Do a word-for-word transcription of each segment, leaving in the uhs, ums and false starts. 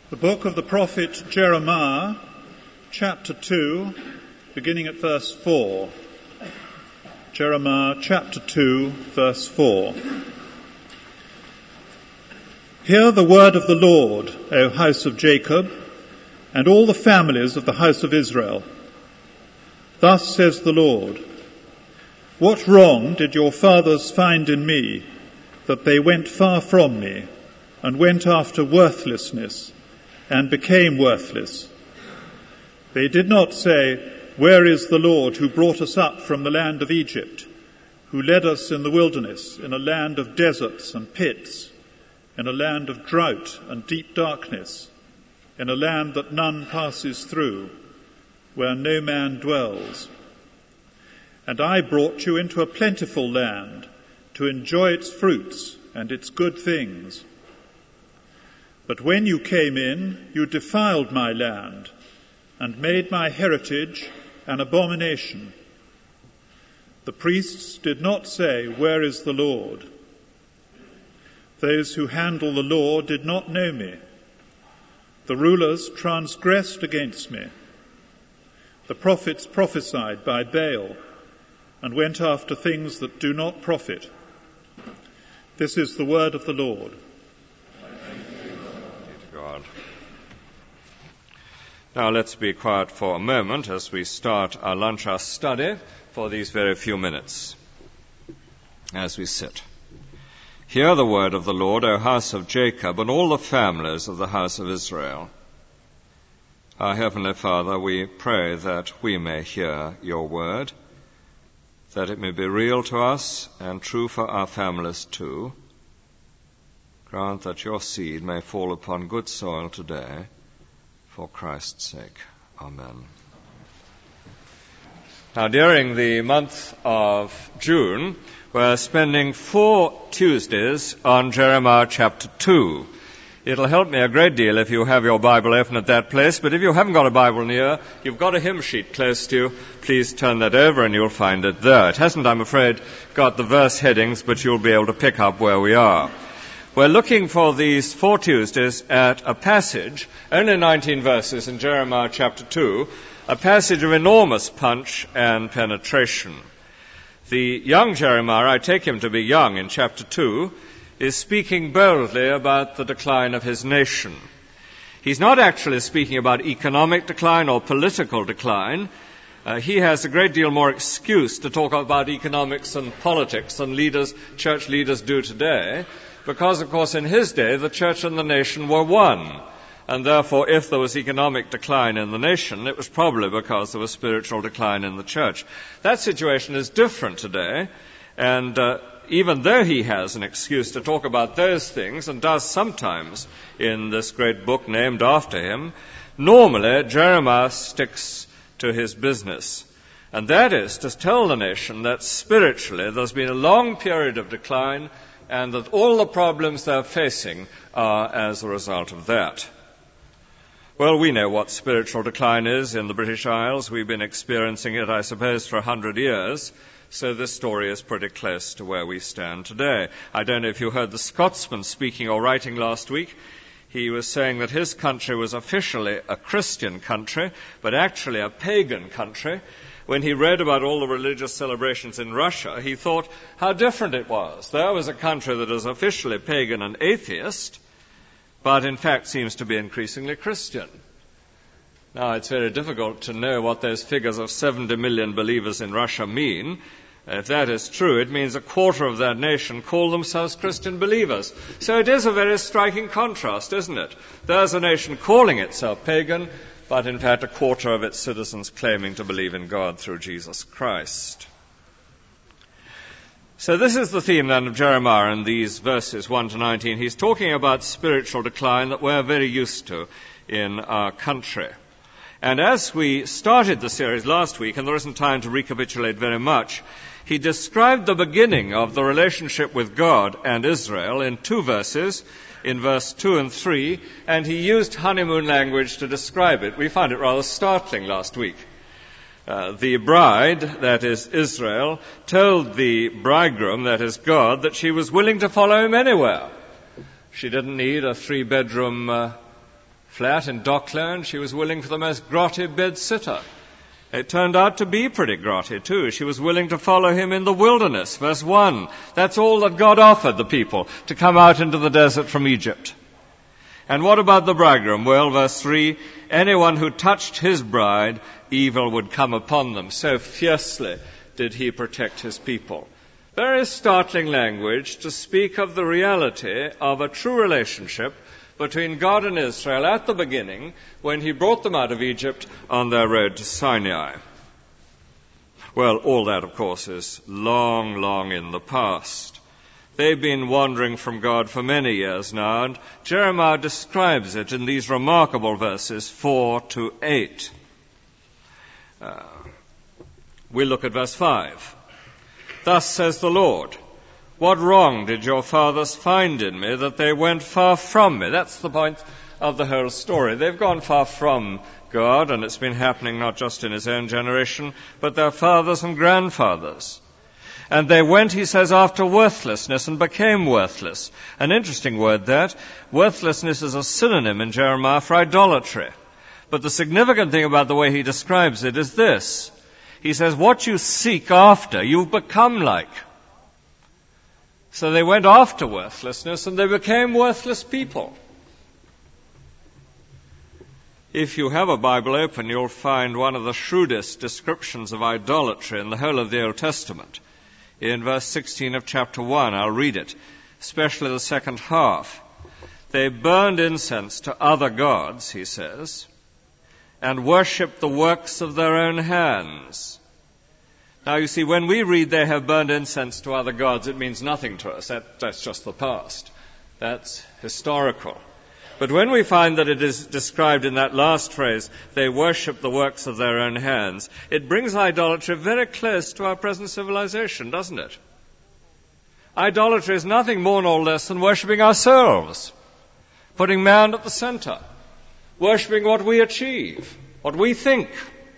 The book of the prophet Jeremiah, chapter two, beginning at verse four. Jeremiah chapter two, verse four. Hear the word of the Lord, O house of Jacob, and all the families of the house of Israel. Thus says the Lord, what wrong did your fathers find in me, that they went far from me, and went after worthlessness, and became worthless? They did not say, where is the Lord who brought us up from the land of Egypt, who led us in the wilderness, in a land of deserts and pits, in a land of drought and deep darkness, in a land that none passes through, where no man dwells. And I brought you into a plentiful land, to enjoy its fruits and its good things. But when you came in, you defiled my land, and made my heritage an abomination. The priests did not say, where is the Lord? Those who handle the law did not know me. The rulers transgressed against me. The prophets prophesied by Baal, and went after things that do not profit. This is the word of the Lord. God. Now let's be quiet for a moment as we start our lunch hour study for these very few minutes as we sit. Hear the word of the Lord, O house of Jacob, and all the families of the house of Israel. Our Heavenly Father, we pray that we may hear your word, that it may be real to us and true for our families too. Grant that your seed may fall upon good soil today, for Christ's sake. Amen. Now, during the month of June, we're spending four Tuesdays on Jeremiah chapter two. It'll help me a great deal if you have your Bible open at that place, but if you haven't got a Bible near, you've got a hymn sheet close to you. Please turn that over and you'll find it there. It hasn't, I'm afraid, got the verse headings, but you'll be able to pick up where we are. We're looking for these four Tuesdays at a passage, only nineteen verses in Jeremiah chapter two, a passage of enormous punch and penetration. The young Jeremiah, I take him to be young in chapter two, is speaking boldly about the decline of his nation. He's not actually speaking about economic decline or political decline. Uh, he has a great deal more excuse to talk about economics and politics than leaders, church leaders do today, because, of course, in his day, the church and the nation were one. And therefore, if there was economic decline in the nation, it was probably because there was spiritual decline in the church. That situation is different today, and uh, even though he has an excuse to talk about those things, and does sometimes in this great book named after him, normally Jeremiah sticks to his business. And that is to tell the nation that spiritually there's been a long period of decline, and that all the problems they're facing are as a result of that. Well, we know what spiritual decline is in the British Isles. We've been experiencing it, I suppose, for a hundred years. So this story is pretty close to where we stand today. I don't know if you heard the Scotsman speaking or writing last week. He was saying that his country was officially a Christian country, but actually a pagan country. When he read about all the religious celebrations in Russia, he thought how different it was. There was a country that is officially pagan and atheist, but in fact seems to be increasingly Christian. Now, it's very difficult to know what those figures of seventy million believers in Russia mean. If that is true, it means a quarter of that nation call themselves Christian believers. So it is a very striking contrast, isn't it? There's a nation calling itself pagan, but in fact a quarter of its citizens claiming to believe in God through Jesus Christ. So this is the theme then of Jeremiah in these verses one to nineteen. He's talking about spiritual decline that we're very used to in our country. And as we started the series last week, and there isn't time to recapitulate very much, he described the beginning of the relationship with God and Israel in two verses, in verse two and three, and he used honeymoon language to describe it. We found it rather startling last week. Uh, the bride, that is Israel, told the bridegroom, that is God, that she was willing to follow him anywhere. She didn't need a three-bedroom uh, flat in Dockland, she was willing for the most grotty bed-sitter. It turned out to be pretty grotty, too. She was willing to follow him in the wilderness. Verse one, that's all that God offered the people, to come out into the desert from Egypt. And what about the bridegroom? Well, verse three, anyone who touched his bride, evil would come upon them. So fiercely did he protect his people. Very startling language to speak of the reality of a true relationship between God and Israel at the beginning when he brought them out of Egypt on their road to Sinai. Well, all that, of course, is long, long in the past. They've been wandering from God for many years now, and Jeremiah describes it in these remarkable verses four to eight. Uh, we look at verse five. Thus says the Lord, what wrong did your fathers find in me that they went far from me? That's the point of the whole story. They've gone far from God, and it's been happening not just in his own generation, but their fathers and grandfathers. And they went, he says, after worthlessness and became worthless. An interesting word, that. Worthlessness is a synonym in Jeremiah for idolatry. But the significant thing about the way he describes it is this. He says, what you seek after, you become like. So they went after worthlessness and they became worthless people. If you have a Bible open, you'll find one of the shrewdest descriptions of idolatry in the whole of the Old Testament. In verse sixteen of chapter one, I'll read it, especially the second half. They burned incense to other gods, he says, and worshipped the works of their own hands. Now, you see, when we read they have burned incense to other gods, it means nothing to us. That, that's just the past. That's historical. But when we find that it is described in that last phrase, they worship the works of their own hands, it brings idolatry very close to our present civilization, doesn't it? Idolatry is nothing more nor less than worshipping ourselves, putting man at the center, worshipping what we achieve, what we think.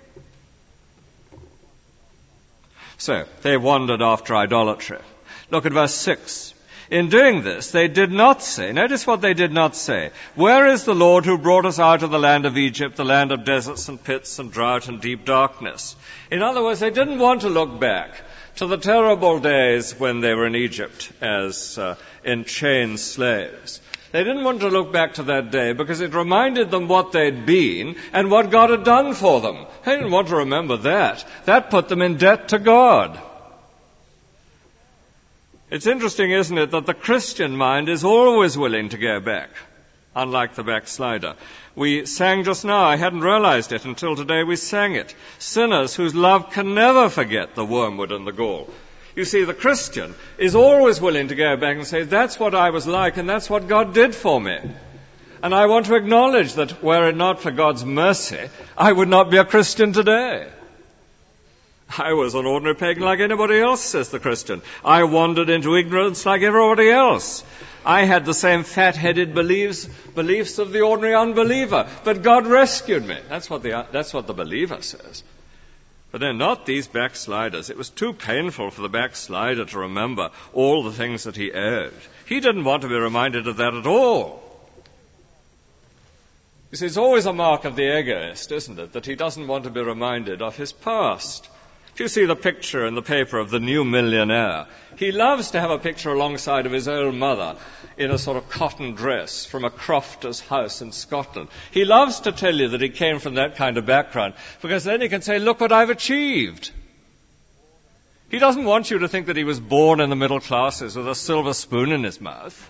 So, they wandered after idolatry. Look at verse six. In doing this, they did not say, notice what they did not say, where is the Lord who brought us out of the land of Egypt, the land of deserts and pits and drought and deep darkness? In other words, they didn't want to look back to the terrible days when they were in Egypt as uh, enchained slaves. They didn't want to look back to that day because it reminded them what they'd been and what God had done for them. They didn't want to remember that. That put them in debt to God. It's interesting, isn't it, that the Christian mind is always willing to go back, unlike the backslider. We sang just now, I hadn't realized it until today we sang it. Sinners whose love can never forget the wormwood and the gall. You see, the Christian is always willing to go back and say, that's what I was like and that's what God did for me. And I want to acknowledge that were it not for God's mercy, I would not be a Christian today. I was an ordinary pagan like anybody else, says the Christian. I wandered into ignorance like everybody else. I had the same fat-headed beliefs, beliefs of the ordinary unbeliever, but God rescued me. That's what the, that's what the believer says. But they're not these backsliders. It was too painful for the backslider to remember all the things that he owed. He didn't want to be reminded of that at all. You see, it's always a mark of the egoist, isn't it, that he doesn't want to be reminded of his past. If you see the picture in the paper of the new millionaire, he loves to have a picture alongside of his old mother in a sort of cotton dress from a crofter's house in Scotland. He loves to tell you that he came from that kind of background because then he can say, look what I've achieved. He doesn't want you to think that he was born in the middle classes with a silver spoon in his mouth.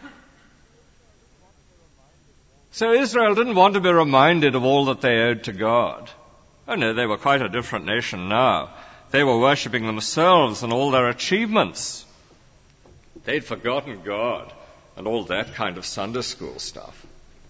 So Israel didn't want to be reminded of all that they owed to God. Oh no, they were quite a different nation now. They were worshipping themselves and all their achievements. They'd forgotten God and all that kind of Sunday school stuff.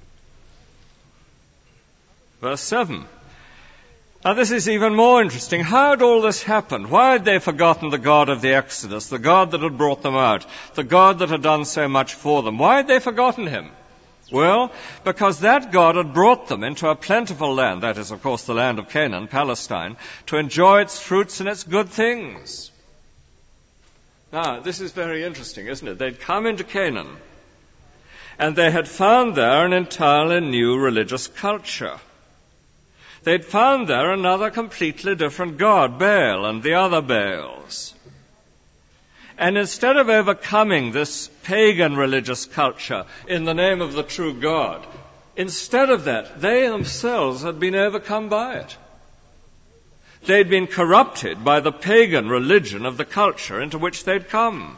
Verse seven. Now this is even more interesting. How had all this happened? Why had they forgotten the God of the Exodus, the God that had brought them out, the God that had done so much for them? Why had they forgotten him? Well, because that God had brought them into a plentiful land, that is, of course, the land of Canaan, Palestine, to enjoy its fruits and its good things. Now, this is very interesting, isn't it? They'd come into Canaan, And they had found there an entirely new religious culture. They'd found there another completely different god, Baal, and the other Baals. And instead of overcoming this pagan religious culture in the name of the true God, instead of that, they themselves had been overcome by it. They'd been corrupted by the pagan religion of the culture into which they'd come.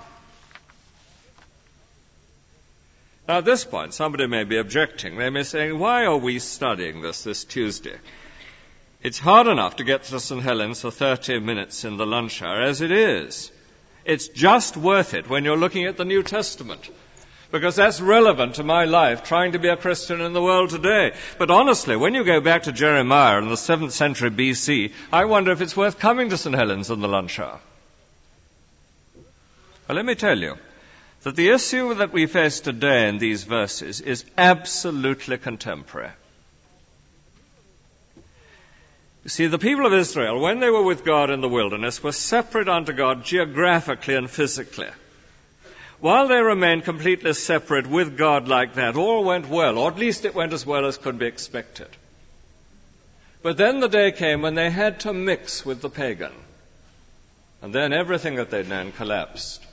Now, at this point, somebody may be objecting. They may be saying, why are we studying this this Tuesday? It's hard enough to get to Saint Helens for thirty minutes in the lunch hour as it is. It's just worth it when you're looking at the New Testament, because that's relevant to my life, trying to be a Christian in the world today. But honestly, when you go back to Jeremiah in the seventh century B C, I wonder if it's worth coming to Saint Helens in the lunch hour. Well, let me tell you that the issue that we face today in these verses is absolutely contemporary. You see, the people of Israel, when they were with God in the wilderness, were separate unto God geographically and physically. While they remained completely separate with God like that, all went well, or at least it went as well as could be expected. But then the day came when they had to mix with the pagan. And then everything that they'd known collapsed.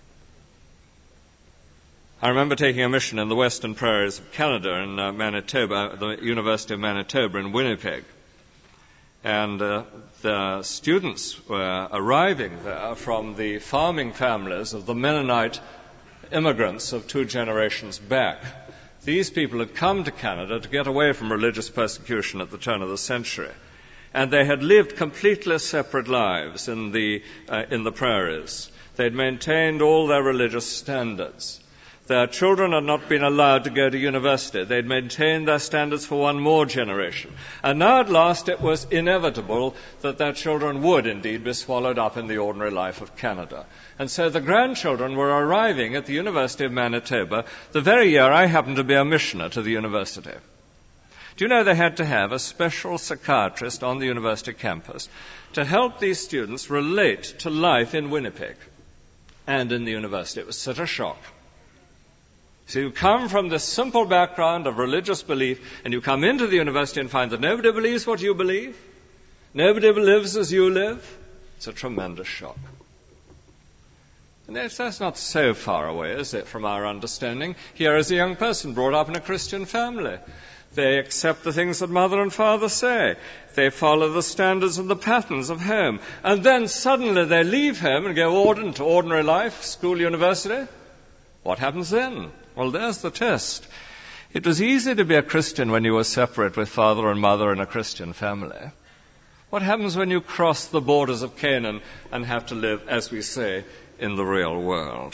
I remember taking a mission in the western prairies of Canada in uh, Manitoba, the University of Manitoba in Winnipeg. And uh, the students were arriving there from the farming families of the Mennonite immigrants of two generations back. These people had come to Canada to get away from religious persecution at the turn of the century. And they had lived completely separate lives in the, uh, in the prairies. They'd maintained all their religious standards. Their children had not been allowed to go to university. They'd maintained their standards for one more generation. And now at last it was inevitable that their children would indeed be swallowed up in the ordinary life of Canada. And so the grandchildren were arriving at the University of Manitoba the very year I happened to be a missioner to the university. Do you know they had to have a special psychiatrist on the university campus to help these students relate to life in Winnipeg and in the university? It was such a shock. So you come from this simple background of religious belief, and you come into the university and find that nobody believes what you believe. Nobody lives as you live. It's a tremendous shock. And that's, that's not so far away, is it, from our understanding? Here is a young person brought up in a Christian family. They accept the things that mother and father say. They follow the standards and the patterns of home. And then suddenly they leave home and go into ordinary life, school, university. What happens then? Well, there's the test. It was easy to be a Christian when you were separate with father and mother in a Christian family. What happens when you cross the borders of Canaan and have to live, as we say, in the real world?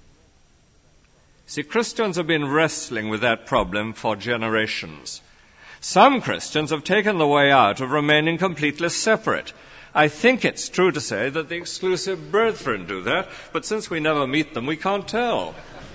See, Christians have been wrestling with that problem for generations. Some Christians have taken the way out of remaining completely separate. I think it's true to say that the exclusive brethren do that, but since we never meet them, we can't tell.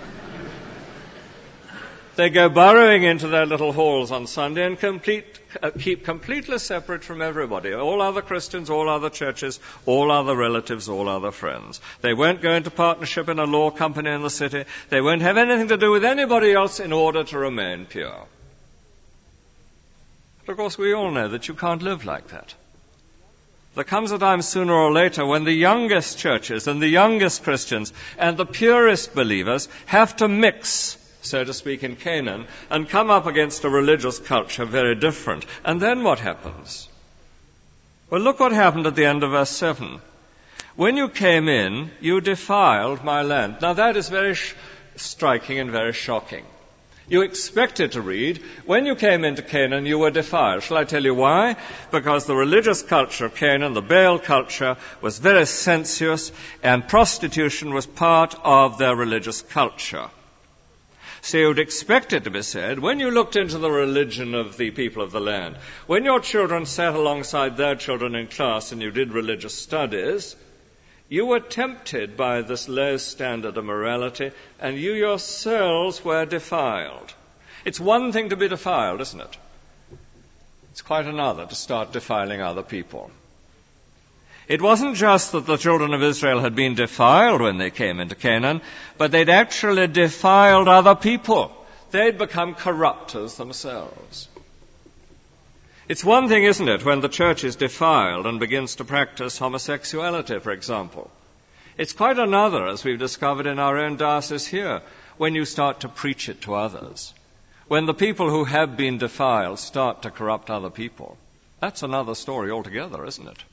They go burrowing into their little halls on Sunday and complete, uh, keep completely separate from everybody. All other Christians, all other churches, all other relatives, all other friends. They won't go into partnership in a law company in the city. They won't have anything to do with anybody else in order to remain pure. But of course we all know that you can't live like that. There comes a time sooner or later when the youngest churches and the youngest Christians and the purest believers have to mix, so to speak, in Canaan, and come up against a religious culture very different. And then what happens? Well, look what happened at the end of verse seven. When you came in, you defiled my land. Now that is very sh- striking and very shocking. You expected to read, when you came into Canaan, you were defiled. Shall I tell you why? Because the religious culture of Canaan, the Baal culture, was very sensuous, and prostitution was part of their religious culture. So you would expect it to be said, when you looked into the religion of the people of the land, when your children sat alongside their children in class and you did religious studies, you were tempted by this low standard of morality, and you yourselves were defiled. It's one thing to be defiled, isn't it? It's quite another to start defiling other people. It wasn't just that the children of Israel had been defiled when they came into Canaan, but they'd actually defiled other people. they'd become corrupters themselves. It's one thing, isn't it, when the church is defiled and begins to practice homosexuality, for example. It's quite another, as we've discovered in our own diocese here, when you start to preach it to others. When the people who have been defiled start to corrupt other people. That's another story altogether, isn't it?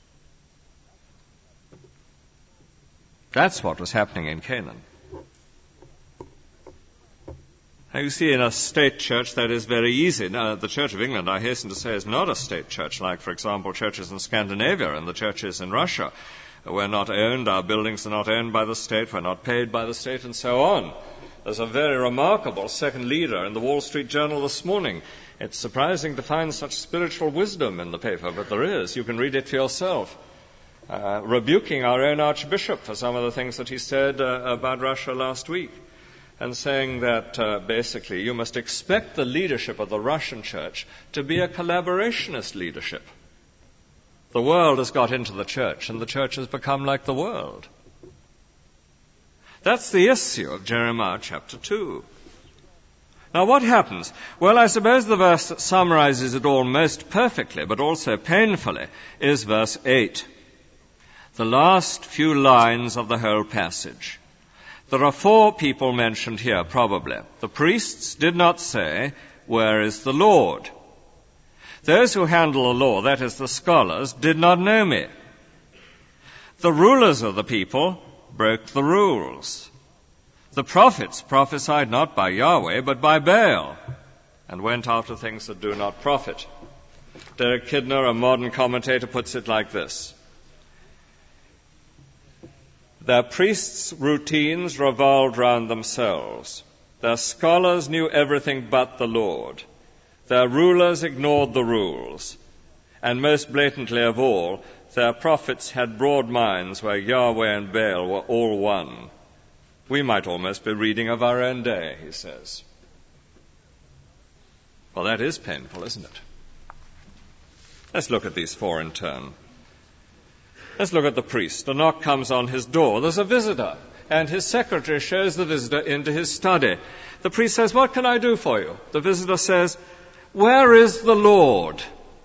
That's what was happening in Canaan. Now, you see, in a state church, that is very easy. Now, the Church of England, I hasten to say, is not a state church, like, for example, churches in Scandinavia and the churches in Russia. We're not owned, our buildings are not owned by the state, we're not paid by the state, and so on. There's a very remarkable second leader in the Wall Street Journal this morning. It's surprising to find such spiritual wisdom in the paper, but there is. You can read it for yourself. Uh, rebuking our own Archbishop for some of the things that he said uh, about Russia last week, and saying that uh, basically you must expect the leadership of the Russian church to be a collaborationist leadership. The world has got into the church, and the church has become like the world. That's the issue of Jeremiah chapter two. Now, what happens? Well, I suppose the verse that summarizes it all most perfectly, but also painfully, is verse eight. The last few lines of the whole passage. There are four people mentioned here, probably. The priests did not say, "Where is the Lord?" Those who handle the law, that is, the scholars, did not know me. The rulers of the people broke the rules. The prophets prophesied not by Yahweh, but by Baal, and went after things that do not profit. Derek Kidner, a modern commentator, puts it like this. Their priests' routines revolved round themselves. Their scholars knew everything but the Lord. Their rulers ignored the rules. And most blatantly of all, their prophets had broad minds where Yahweh and Baal were all one. We might almost be reading of our own day, he says. Well, that is painful, isn't it? Let's look at these four in turn. Let's look at the priest. A knock comes on his door. There's a visitor, and his secretary shows the visitor into his study. The priest says, "What can I do for you?" The visitor says, "Where is the Lord?"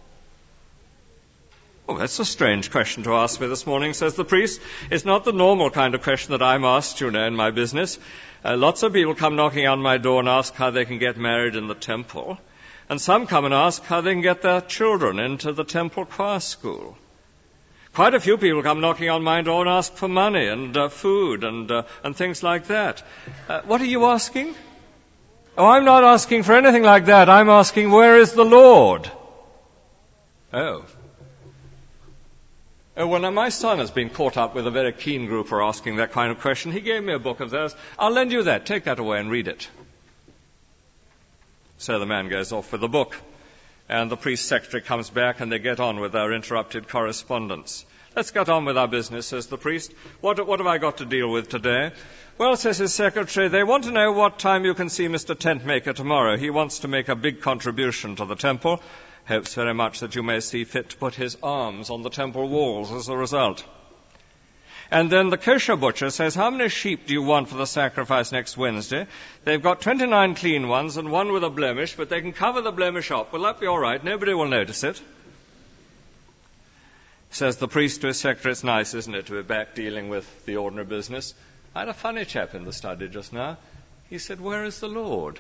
"Oh, that's a strange question to ask me this morning," says the priest. "It's not the normal kind of question that I'm asked, you know, in my business. Uh, lots of people come knocking on my door and ask how they can get married in the temple. And some come and ask how they can get their children into the temple choir school. Quite a few people come knocking on my door and ask for money and uh, food and uh, and things like that. Uh, what are you asking?" "Oh, I'm not asking for anything like that. I'm asking, where is the Lord?" Oh. Oh, well, now my son has been caught up with a very keen group for asking that kind of question. He gave me a book of theirs. "I'll lend you that. Take that away and read it." So the man goes off with the book. And the priest secretary comes back and they get on with their interrupted correspondence. "Let's get on with our business," says the priest. What, what have I got to deal with today?" "Well," says his secretary, "they want to know what time you can see Mister Tentmaker tomorrow. He wants to make a big contribution to the temple. Hopes very much that you may see fit to put his arms on the temple walls as a result." And then the kosher butcher says, "How many sheep do you want for the sacrifice next Wednesday?" "They've got twenty-nine clean ones and one with a blemish, but they can cover the blemish up. Will that be all right? Nobody will notice it." Says the priest to his secretary, "It's nice, isn't it, to be back dealing with the ordinary business. I had a funny chap in the study just now. He said, 'Where is the Lord?'"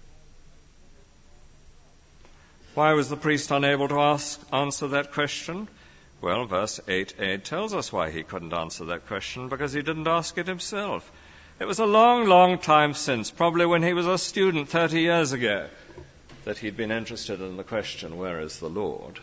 Why was the priest unable to ask, answer that question? Well, verse eight eight tells us why he couldn't answer that question, because he didn't ask it himself. It was a long, long time since, probably when he was a student thirty years ago, that he'd been interested in the question, "Where is the Lord?"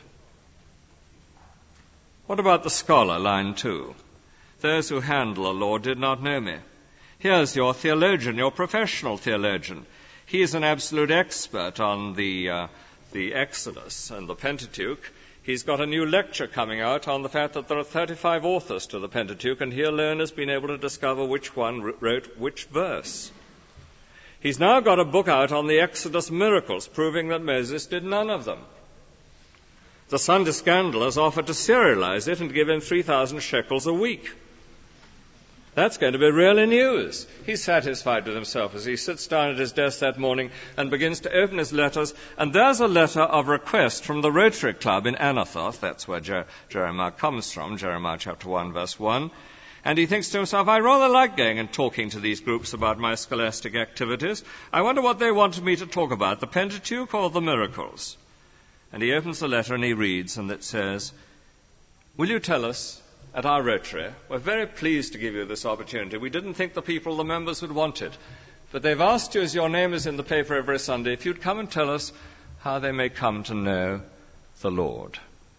What about the scholar, line two? "Those who handle the law did not know me." Here's your theologian, your professional theologian. He is an absolute expert on the, uh, the Exodus and the Pentateuch. He's got a new lecture coming out on the fact that there are thirty-five authors to the Pentateuch, and he alone has been able to discover which one wrote which verse. He's now got a book out on the Exodus miracles, proving that Moses did none of them. The Sunday Scandal has offered to serialize it and give him three thousand shekels a week. That's going to be really news. He's satisfied with himself as he sits down at his desk that morning and begins to open his letters, and there's a letter of request from the Rotary Club in Anathoth. That's where Jer- Jeremiah comes from, Jeremiah chapter one, verse one. And he thinks to himself, I rather like going and talking to these groups about my scholastic activities. I wonder what they wanted me to talk about, the Pentateuch or the miracles? And he opens the letter and he reads, and it says, will you tell us, at our Rotary, we're very pleased to give you this opportunity. We didn't think the people, the members, would want it. But they've asked you, as your name is in the paper every Sunday, if you'd come and tell us how they may come to know the Lord.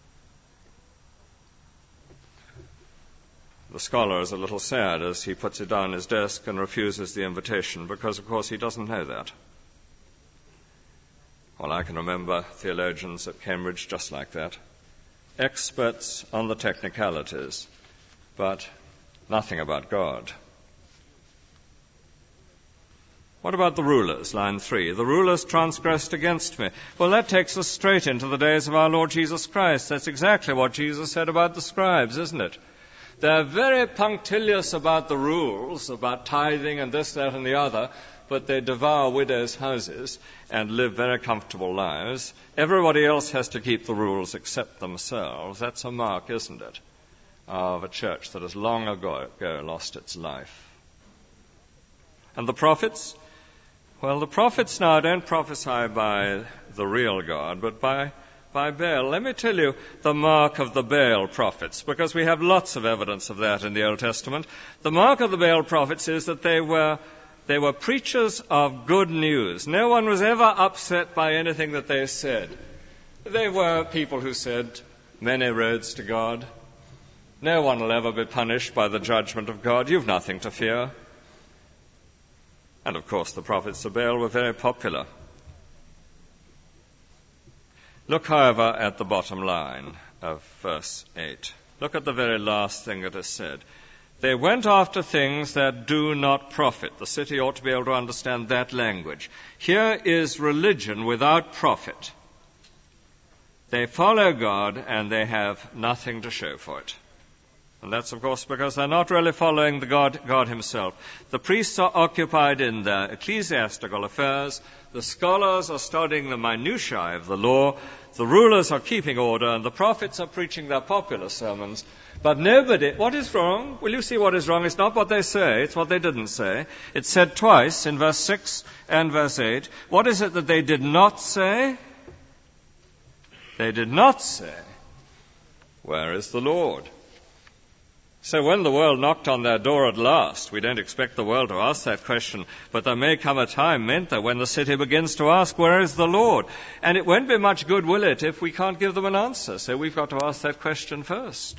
The scholar is a little sad as he puts it down on his desk and refuses the invitation, because, of course, he doesn't know that. Well, I can remember theologians at Cambridge just like that. Experts on the technicalities, but nothing about God. What about the rulers? Line three. The rulers transgressed against me. Well, that takes us straight into the days of our Lord Jesus Christ. That's exactly what Jesus said about the scribes, isn't it? They're very punctilious about the rules, about tithing and this, that, and the other, but they devour widows' houses and live very comfortable lives. Everybody else has to keep the rules except themselves. That's a mark, isn't it, of a church that has long ago lost its life. And the prophets? Well, the prophets now don't prophesy by the real God, but by by Baal. Let me tell you the mark of the Baal prophets, because we have lots of evidence of that in the Old Testament. The mark of the Baal prophets is that they were They were preachers of good news. No one was ever upset by anything that they said. They were people who said, many roads to God. No one will ever be punished by the judgment of God. You've nothing to fear. And, of course, the prophets of Baal were very popular. Look, however, at the bottom line of verse eight. Look at the very last thing that is said. They went after things that do not profit. The city ought to be able to understand that language. Here is religion without profit. They follow God and they have nothing to show for it. And that's, of course, because they're not really following the God, God himself. The priests are occupied in their ecclesiastical affairs. The scholars are studying the minutiae of the law. The rulers are keeping order, and the prophets are preaching their popular sermons. But nobody, what is wrong? Will you see what is wrong? It's not what they say, it's what they didn't say. It's said twice in verse six and verse eight. What is it that they did not say? They did not say, where is the Lord? So when the world knocked on their door at last, we don't expect the world to ask that question, but there may come a time, mayn't there, when the city begins to ask, where is the Lord? And it won't be much good, will it, if we can't give them an answer. So we've got to ask that question first.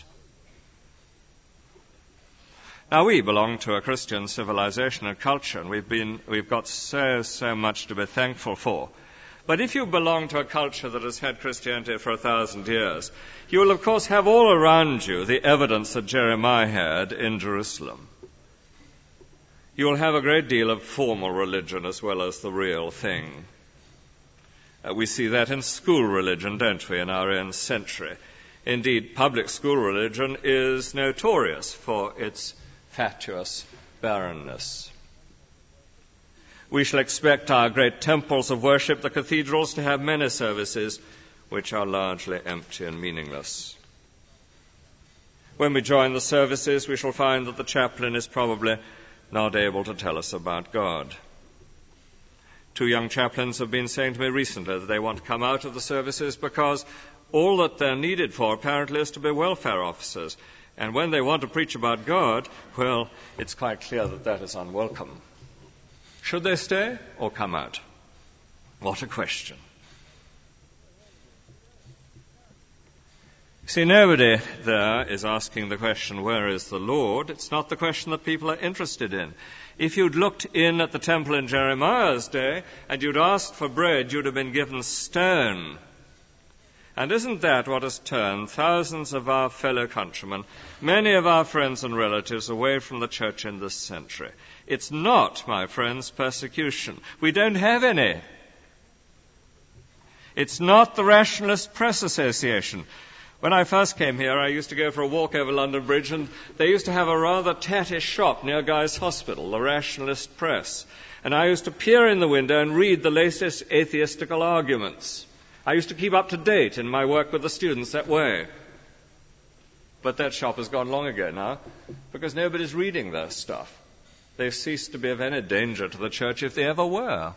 Now, we belong to a Christian civilization and culture, and we've been, we've got so, so much to be thankful for. But if you belong to a culture that has had Christianity for a thousand years, you will, of course, have all around you the evidence that Jeremiah had in Jerusalem. You will have a great deal of formal religion as well as the real thing. Uh, we see that in school religion, don't we, in our own century. Indeed, public school religion is notorious for its fatuous barrenness. We shall expect our great temples of worship, the cathedrals, to have many services which are largely empty and meaningless. When we join the services, we shall find that the chaplain is probably not able to tell us about God. Two young chaplains have been saying to me recently that they want to come out of the services because all that they're needed for apparently is to be welfare officers. And when they want to preach about God, well, it's quite clear that that is unwelcome. Should they stay or come out? What a question. See, nobody there is asking the question, where is the Lord? It's not the question that people are interested in. If you'd looked in at the temple in Jeremiah's day and you'd asked for bread, you'd have been given stone. And isn't that what has turned thousands of our fellow countrymen, many of our friends and relatives, away from the church in this century? It's not, my friends, persecution. We don't have any. It's not the Rationalist Press Association. When I first came here, I used to go for a walk over London Bridge, and they used to have a rather tatty shop near Guy's Hospital, the Rationalist Press. And I used to peer in the window and read the latest atheistical arguments. I used to keep up to date in my work with the students that way. But that shop has gone long ago now, because nobody's reading their stuff. They've ceased to be of any danger to the church if they ever were.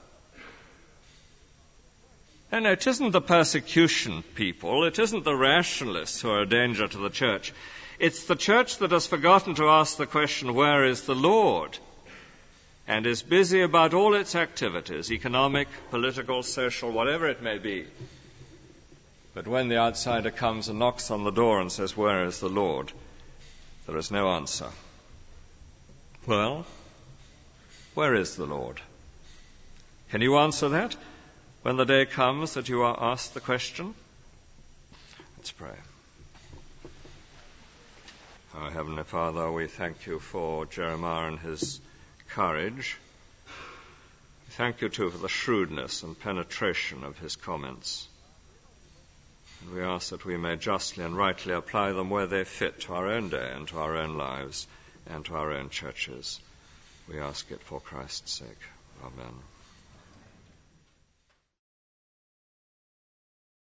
And it isn't the persecution people, it isn't the rationalists who are a danger to the church. It's the church that has forgotten to ask the question, where is the Lord? And is busy about all its activities, economic, political, social, whatever it may be. But when the outsider comes and knocks on the door and says, where is the Lord? There is no answer. Well, where is the Lord? Can you answer that when the day comes that you are asked the question? Let's pray. Our Heavenly Father, we thank you for Jeremiah and his courage. We thank you, too, for the shrewdness and penetration of his comments. And we ask that we may justly and rightly apply them where they fit to our own day and to our own lives and to our own churches. We ask it for Christ's sake. Amen.